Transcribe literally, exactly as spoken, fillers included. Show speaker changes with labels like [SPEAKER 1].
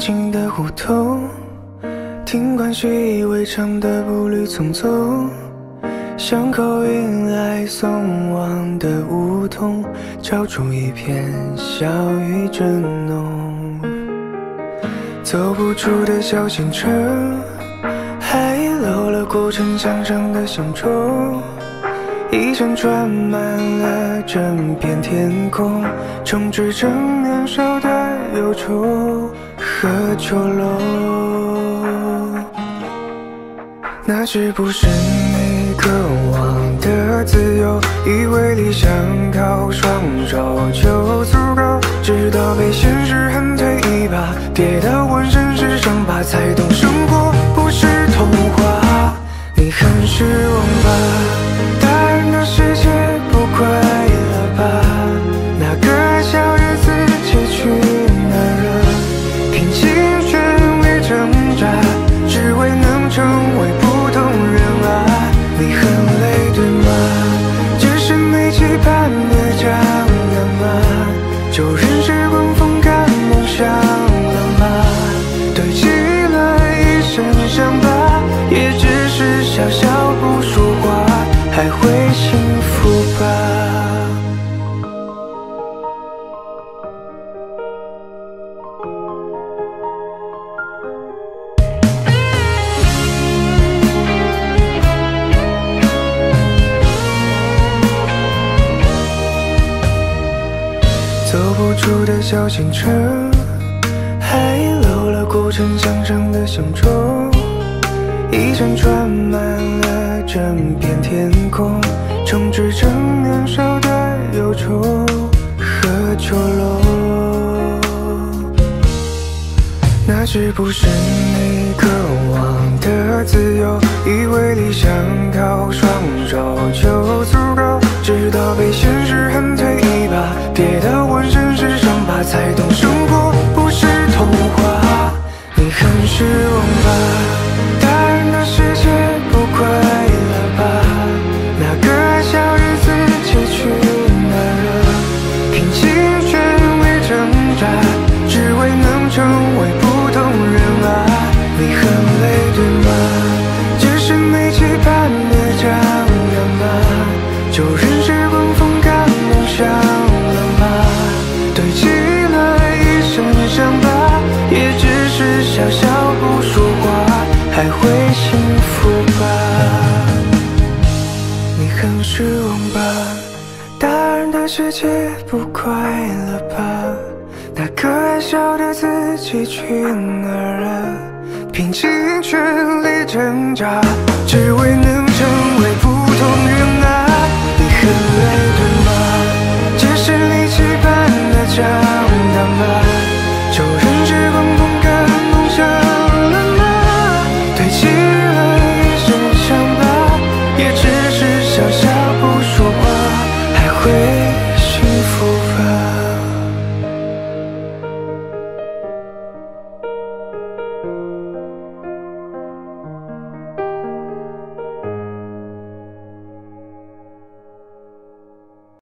[SPEAKER 1] 静的胡同，听惯习以为常的步履匆匆，巷口迎来送往的梧桐，交出一片小雨正浓。走不出的小县城，还遗漏了古城墙上的乡愁，一扇窗满了整片天空，充斥着年少的忧愁和囚笼。那是不是你渴望的自由？以为理想靠双手就足够，直到被现实狠推一把，跌到浑身是伤疤，才懂生活不是童话。你很失望吧？大人的世界不快乐吧？那个小日子结局哪儿了？拼尽全力挣扎，只为能成为普通人啊！你很累对吗？只是没期盼的将要吗？就任时光风干梦想了吗？堆积了一身伤疤，也只是小小不说话，还会幸福吧？走不出的小县城，还遗漏了古城墙上的乡愁，一扇窗满了整片天空，充斥着年少的忧愁和囚笼。那是不是你渴望的自由？以为理想靠双手就足够，直到被现实狠推一把，跌到浑身是伤疤，才懂生活不是童话。你很失望吧？大人的世界不快乐吧？那个小日子结局哪儿了？拼尽全力挣扎，只为能成为普通人啊！你很累对吗？只是没期盼的将要吗？就任时光风干梦想了吗？堆积了一身伤疤，也只是小小不说话，还会幸福吧？你很失望吧？大人的世界不快乐吧？那个爱笑的自己去哪儿了？拼尽全力挣扎，只为能成为普通人啊！你很累对吗？只是你期盼的长大吗？就任时光风干梦想了吗？堆积了一身伤疤，也只是小小不说话，还会